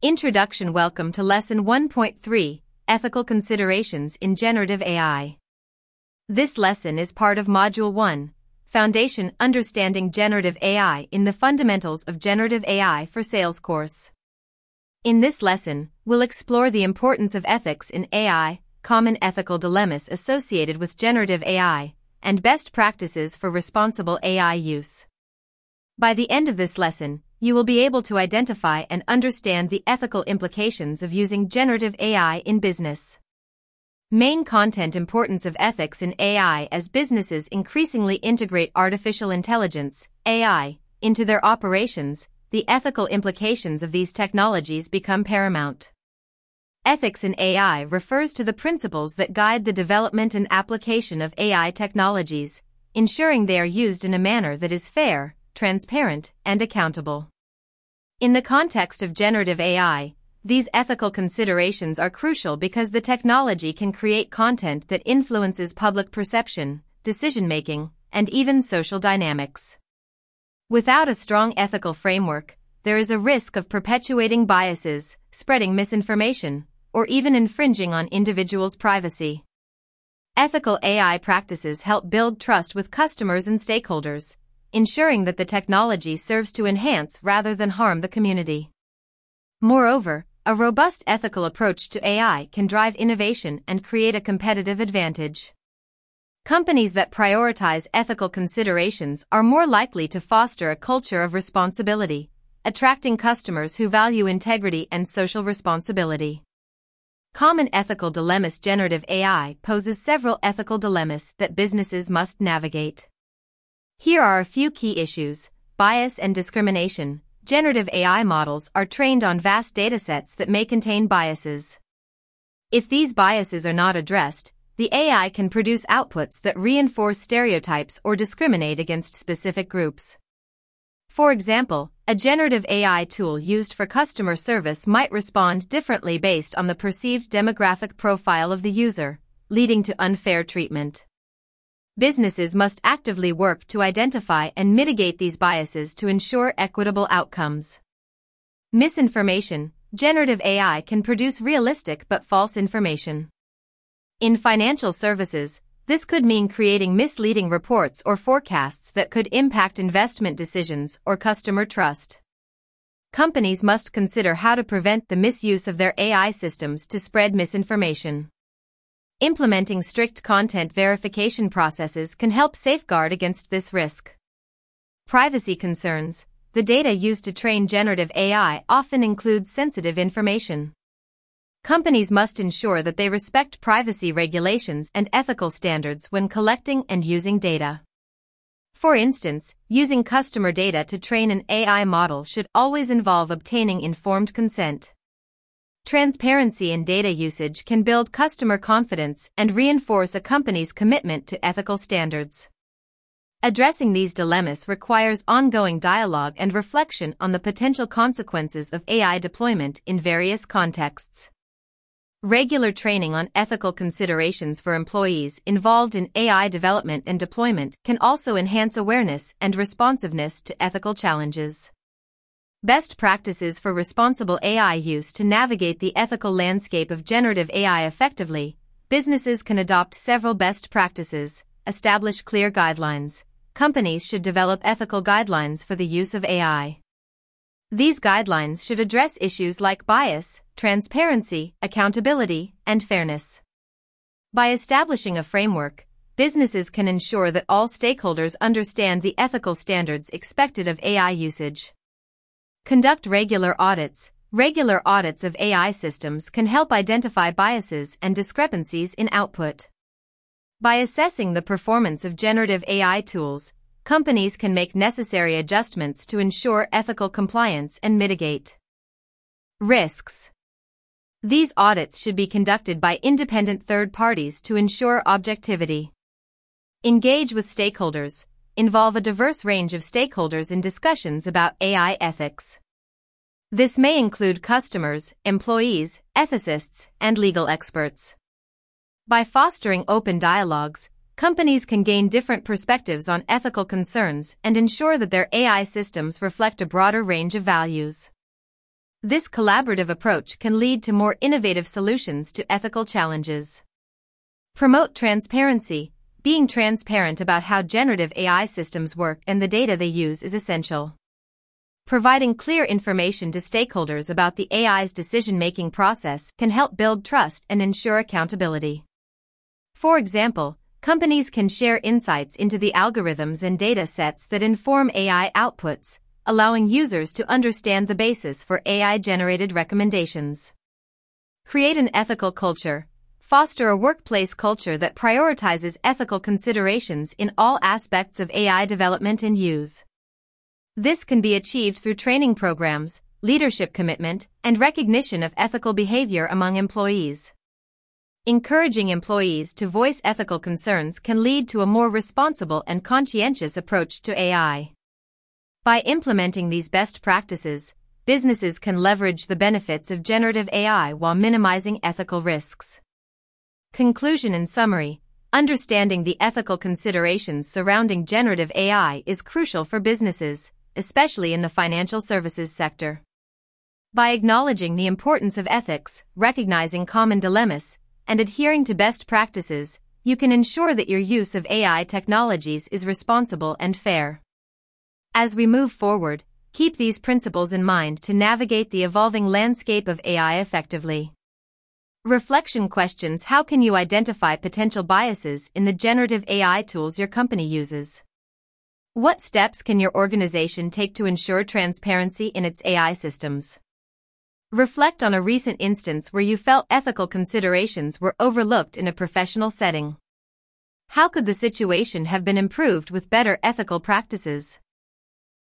Introduction. Welcome to Lesson 1.3, Ethical Considerations in Generative AI. This lesson is part of Module 1, Foundation Understanding Generative AI in the Fundamentals of Generative AI for Sales course. In this lesson, we'll explore the importance of ethics in AI, common ethical dilemmas associated with generative AI, and best practices for responsible AI use. By the end of this lesson, you will be able to identify and understand the ethical implications of using generative AI in business. Main content. Importance of ethics in AI. As businesses increasingly integrate artificial intelligence, AI, into their operations, the ethical implications of these technologies become paramount. Ethics in AI refers to the principles that guide the development and application of AI technologies, ensuring they are used in a manner that is fair, transparent, and accountable. In the context of generative AI, these ethical considerations are crucial because the technology can create content that influences public perception, decision-making, and even social dynamics. Without a strong ethical framework, there is a risk of perpetuating biases, spreading misinformation, or even infringing on individuals' privacy. Ethical AI practices help build trust with customers and stakeholders, ensuring that the technology serves to enhance rather than harm the community. Moreover, a robust ethical approach to AI can drive innovation and create a competitive advantage. Companies that prioritize ethical considerations are more likely to foster a culture of responsibility, attracting customers who value integrity and social responsibility. Common ethical dilemmas. Generative AI poses several ethical dilemmas that businesses must navigate. Here are a few key issues. Bias and discrimination. Generative AI models are trained on vast datasets that may contain biases. If these biases are not addressed, the AI can produce outputs that reinforce stereotypes or discriminate against specific groups. For example, a generative AI tool used for customer service might respond differently based on the perceived demographic profile of the user, leading to unfair treatment. Businesses must actively work to identify and mitigate these biases to ensure equitable outcomes. Misinformation. Generative AI can produce realistic but false information. In financial services, this could mean creating misleading reports or forecasts that could impact investment decisions or customer trust. Companies must consider how to prevent the misuse of their AI systems to spread misinformation. Implementing strict content verification processes can help safeguard against this risk. Privacy concerns. The data used to train generative AI often includes sensitive information. Companies must ensure that they respect privacy regulations and ethical standards when collecting and using data. For instance, using customer data to train an AI model should always involve obtaining informed consent. Transparency in data usage can build customer confidence and reinforce a company's commitment to ethical standards. Addressing these dilemmas requires ongoing dialogue and reflection on the potential consequences of AI deployment in various contexts. Regular training on ethical considerations for employees involved in AI development and deployment can also enhance awareness and responsiveness to ethical challenges. Best practices for responsible AI use. To navigate the ethical landscape of generative AI effectively, businesses can adopt several best practices. Establish clear guidelines. Companies should develop ethical guidelines for the use of AI. These guidelines should address issues like bias, transparency, accountability, and fairness. By establishing a framework, businesses can ensure that all stakeholders understand the ethical standards expected of AI usage. Conduct regular audits. Regular audits of AI systems can help identify biases and discrepancies in output. By assessing the performance of generative AI tools, companies can make necessary adjustments to ensure ethical compliance and mitigate risks. These audits should be conducted by independent third parties to ensure objectivity. Engage with stakeholders. Involve a diverse range of stakeholders in discussions about AI ethics. This may include customers, employees, ethicists, and legal experts. By fostering open dialogues, companies can gain different perspectives on ethical concerns and ensure that their AI systems reflect a broader range of values. This collaborative approach can lead to more innovative solutions to ethical challenges. Promote transparency. Being transparent about how generative AI systems work and the data they use is essential. Providing clear information to stakeholders about the AI's decision-making process can help build trust and ensure accountability. For example, companies can share insights into the algorithms and data sets that inform AI outputs, allowing users to understand the basis for AI-generated recommendations. Create an ethical culture. Foster a workplace culture that prioritizes ethical considerations in all aspects of AI development and use. This can be achieved through training programs, leadership commitment, and recognition of ethical behavior among employees. Encouraging employees to voice ethical concerns can lead to a more responsible and conscientious approach to AI. By implementing these best practices, businesses can leverage the benefits of generative AI while minimizing ethical risks. Conclusion and summary: understanding the ethical considerations surrounding generative AI is crucial for businesses, especially in the financial services sector. By acknowledging the importance of ethics, recognizing common dilemmas, and adhering to best practices, you can ensure that your use of AI technologies is responsible and fair. As we move forward, keep these principles in mind to navigate the evolving landscape of AI effectively. Reflection questions: how can you identify potential biases in the generative AI tools your company uses? What steps can your organization take to ensure transparency in its AI systems? Reflect on a recent instance where you felt ethical considerations were overlooked in a professional setting. How could the situation have been improved with better ethical practices?